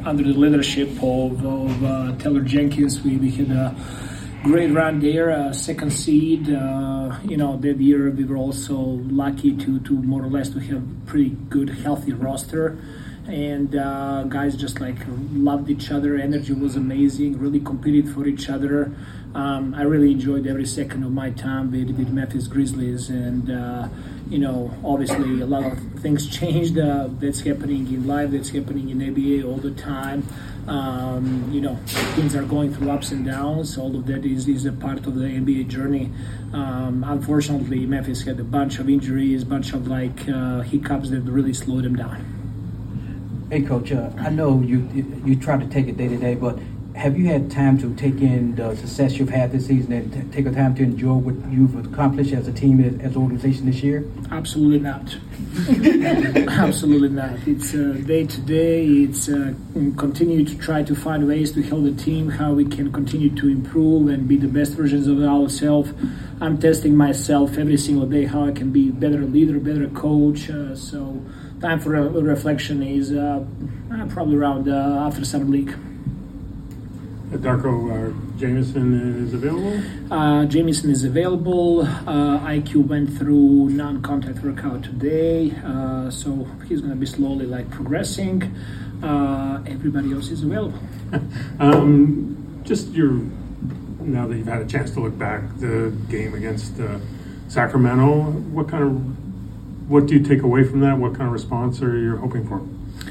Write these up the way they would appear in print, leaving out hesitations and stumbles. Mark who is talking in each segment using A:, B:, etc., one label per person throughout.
A: under the leadership of Taylor Jenkins. We had a great run there, second seed. That year we were also lucky to more or less to have pretty good, healthy roster. And guys just like loved each other. Energy was amazing. Really competed for each other. I really enjoyed every second of my time with Memphis Grizzlies. And obviously a lot of things changed. That's happening in life. That's happening in NBA all the time. Things are going through ups and downs. All of that is a part of the NBA journey. Unfortunately, Memphis had a bunch of injuries, bunch of hiccups that really slowed them down.
B: Hey, Coach, I know you try to take it day to day, but have you had time to take in the success you've had this season and take a time to enjoy what you've accomplished as a team, as an organization this year?
A: Absolutely not. Absolutely not. It's day to day. It's continue to try to find ways to help the team, how we can continue to improve and be the best versions of ourselves. I'm testing myself every single day, how I can be a better leader, better coach. So time for a reflection is probably around after summer league.
C: Darko, Jamison is available?
A: Jamison is available. IQ went through non-contact workout today, so he's going to be slowly progressing. Everybody else is available.
C: Now that you've had a chance to look back, the game against Sacramento, what do you take away from that? What kind of response are you hoping for?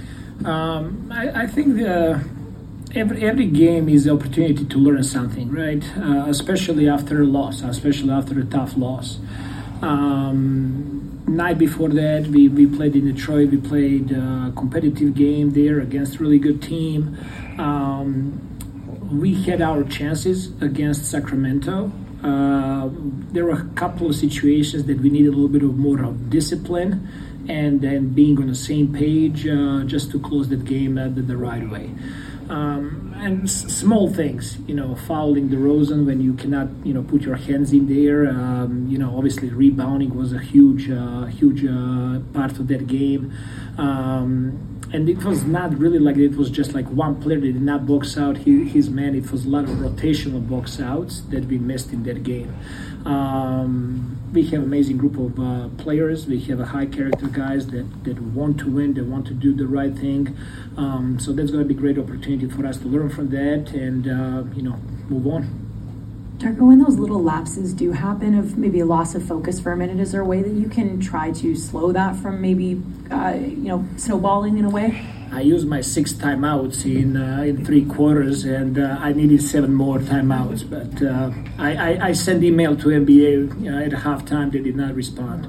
A: I think every game is the opportunity to learn something, right? Especially after a loss, especially after a tough loss. Night before that, we played in Detroit. We played a competitive game there against a really good team. We had our chances against Sacramento. There were a couple of situations that we needed a little bit more of discipline and then being on the same page just to close that game the right way. And small things, fouling DeRozan when you cannot, put your hands in there. Obviously rebounding was a huge part of that game. And it was not really it was just one player that did not box out his man. It was a lot of rotational box outs that we missed in that game. We have an amazing group of players. We have a high character guys that want to win, that want to do the right thing. So that's going to be a great opportunity for us to learn from that and, move on.
D: Darko, when those little lapses do happen of maybe a loss of focus for a minute, is there a way that you can try to slow that from maybe, snowballing in a way?
A: I used my 6 timeouts in 3 quarters, and I needed 7 more timeouts. But I sent email to NBA at halftime. They did not respond.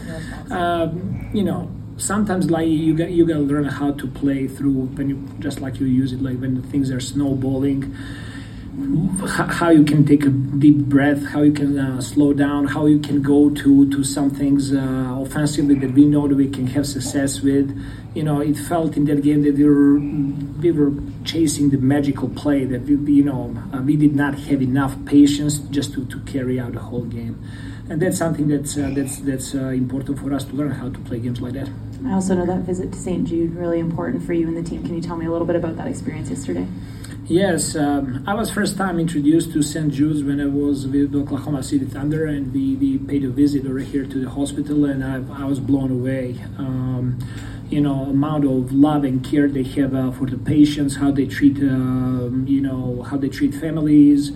A: Sometimes you got to learn how to play through when you use it when things are snowballing. How you can take a deep breath, how you can slow down, how you can go to some things offensively that we know that we can have success with. It felt in that game that we were chasing the magical play that we did not have enough patience just to carry out the whole game. And that's something that's important for us to learn how to play games like that.
D: I also know that visit to St. Jude really important for you and the team. Can you tell me a little bit about that experience yesterday?
A: Yes, I was first time introduced to St. Jude's when I was with Oklahoma City Thunder, and we paid a visit over here to the hospital, and I was blown away. Amount of love and care they have for the patients, how they treat, how they treat families.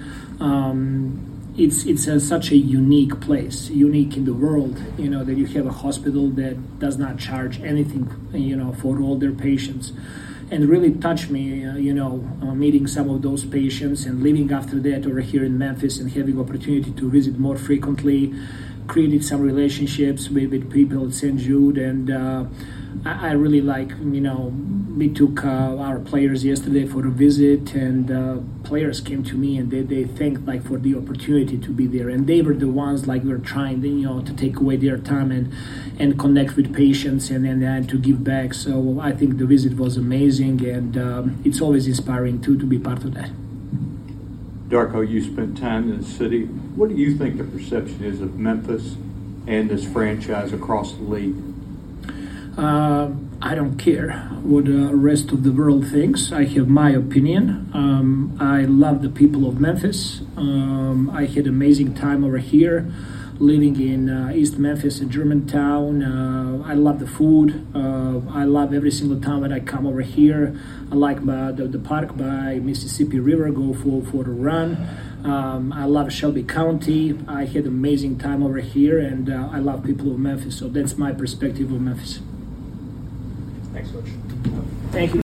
A: It's such a unique place, unique in the world. That you have a hospital that does not charge anything, for all their patients. And really touched me, meeting some of those patients and living after that over here in Memphis and having opportunity to visit more frequently, created some relationships with people at St. Jude, and I really we took our players yesterday for a visit, and players came to me and they thanked for the opportunity to be there, and they were the ones were trying to take away their time and connect with patients and to give back. So I think the visit was amazing, and it's always inspiring to be part of that.
E: Darko, you spent time in the city. What do you think the perception is of Memphis and this franchise across the league?
A: I don't care what the rest of the world thinks. I have my opinion. I love the people of Memphis. I had an amazing time over here, living in East Memphis in Germantown. I love the food. I love every single time when I come over here. I like the park by Mississippi River, go for a run. I love Shelby County. I had an amazing time over here, and I love people of Memphis. So that's my perspective of Memphis.
F: Thanks, Coach.
A: Thank you.